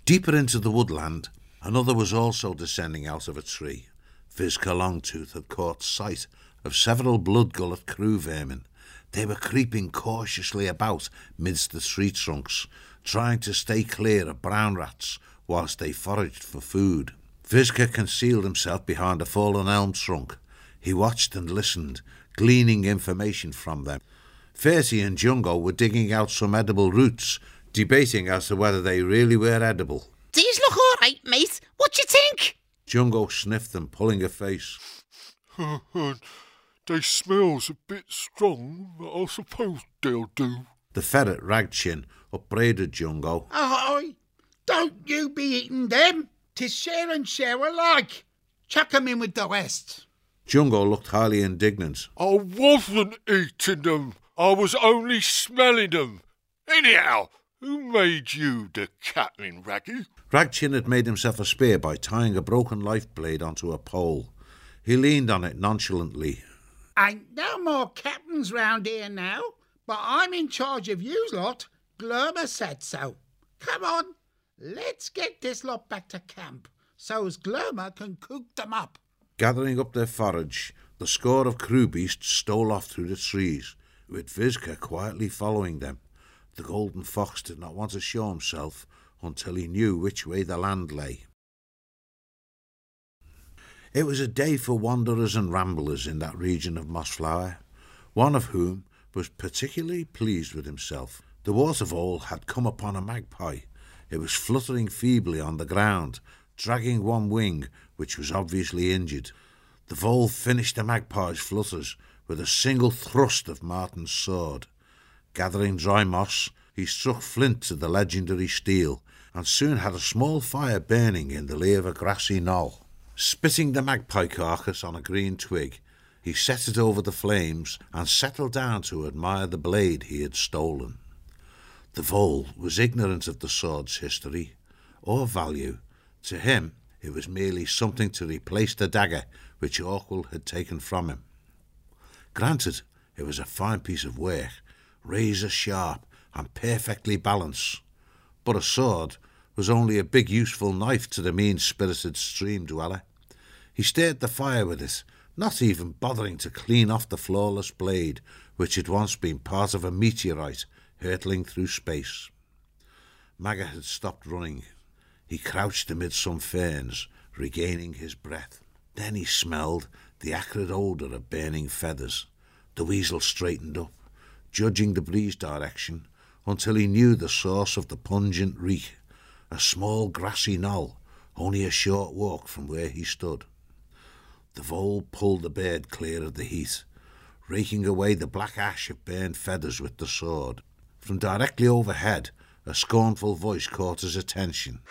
Deeper into the woodland, another was also descending out of a tree. Fizka Longtooth had caught sight of several blood-gullet crew vermin. They were creeping cautiously about midst the tree trunks, trying to stay clear of brown rats whilst they foraged for food. Fizka concealed himself behind a fallen elm trunk. He watched and listened, gleaning information from them. Ferty and Jungo were digging out some edible roots, debating as to whether they really were edible. These look all right, mate. What do you think? Jungo sniffed them, pulling a face. They smells a bit strong, but I suppose they'll do. The ferret Ragchin upbraided Jungo. Ahoy! Don't you be eating them. 'Tis share and share alike. Chuck 'em in with the rest. Jungo looked highly indignant. I wasn't eating them. I was only smelling them. Anyhow, who made you the captain, Raggy? Ragchin had made himself a spear by tying a broken life blade onto a pole. He leaned on it nonchalantly. Ain't no more captains round here now, but I'm in charge of you lot. Glurmer said so. Come on, let's get this lot back to camp, so's Glurmer can cook them up. Gathering up their forage, the score of crew beasts stole off through the trees, with Fizka quietly following them. The golden fox did not want to show himself until he knew which way the land lay. It was a day for wanderers and ramblers in that region of Mossflower, one of whom was particularly pleased with himself. The watervole had come upon a magpie. It was fluttering feebly on the ground, dragging one wing, which was obviously injured. The vole finished the magpie's flutters with a single thrust of Martin's sword. Gathering dry moss, he struck flint to the legendary steel, and soon had a small fire burning in the lee of a grassy knoll. Spitting the magpie carcass on a green twig, he set it over the flames and settled down to admire the blade he had stolen. The vole was ignorant of the sword's history or value. To him, it was merely something to replace the dagger which Orkwell had taken from him. Granted, it was a fine piece of work, razor sharp and perfectly balanced, but a sword was only a big useful knife to the mean-spirited stream dweller. He stirred the fire with it, not even bothering to clean off the flawless blade, which had once been part of a meteorite hurtling through space. Magga had stopped running. He crouched amid some ferns, regaining his breath. Then he smelled the acrid odour of burning feathers. The weasel straightened up, judging the breeze direction, until he knew the source of the pungent reek, a small grassy knoll, only a short walk from where he stood. The vole pulled the bird clear of the heat, raking away the black ash of burned feathers with the sword. From directly overhead, a scornful voice caught his attention.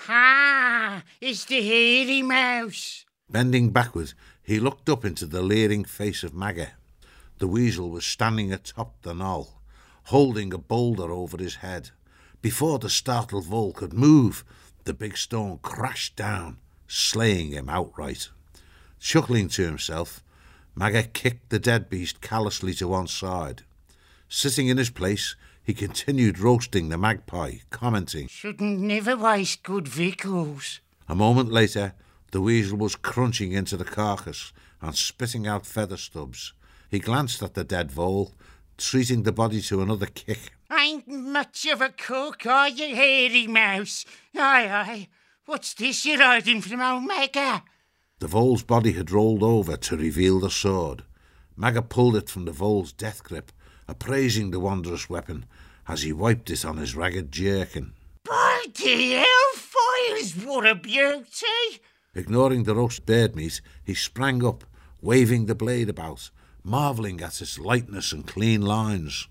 Ha! It's the hairy mouse. Bending backward, he looked up into the leering face of Magga. The weasel was standing atop the knoll, holding a boulder over his head. Before the startled vole could move, the big stone crashed down, slaying him outright. Chuckling to himself, Magga kicked the dead beast callously to one side. Sitting in his place, he continued roasting the magpie, commenting, Shouldn't never waste good victuals. A moment later, the weasel was crunching into the carcass and spitting out feather stubs. He glanced at the dead vole, treating the body to another kick. Ain't much of a cook, are you, hairy mouse? Aye. What's this you're hiding from old Magga? The vole's body had rolled over to reveal the sword. Magga pulled it from the vole's death grip, appraising the wondrous weapon as he wiped it on his ragged jerkin. Bloody hellfires, what a beauty! Ignoring the roast bird meat, he sprang up, waving the blade about, marvelling at its lightness and clean lines.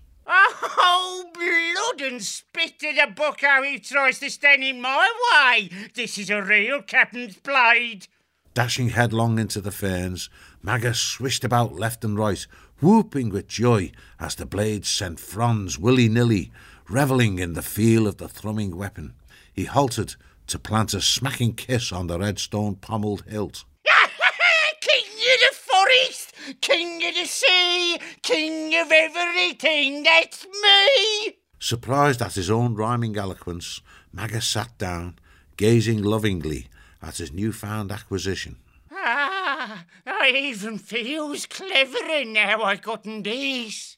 Oh, blood and spit to the buck how he tries to stand in my way. This is a real captain's blade. Dashing headlong into the ferns, Magga swished about left and right, whooping with joy as the blade sent fronds willy-nilly, revelling in the feel of the thrumming weapon. He halted to plant a smacking kiss on the red stone pommelled hilt. King of the forest, king of the sea, king of everything, that's me! Surprised at his own rhyming eloquence, Magga sat down, gazing lovingly at his newfound acquisition. Ah, I even feels cleverer now I gotten these.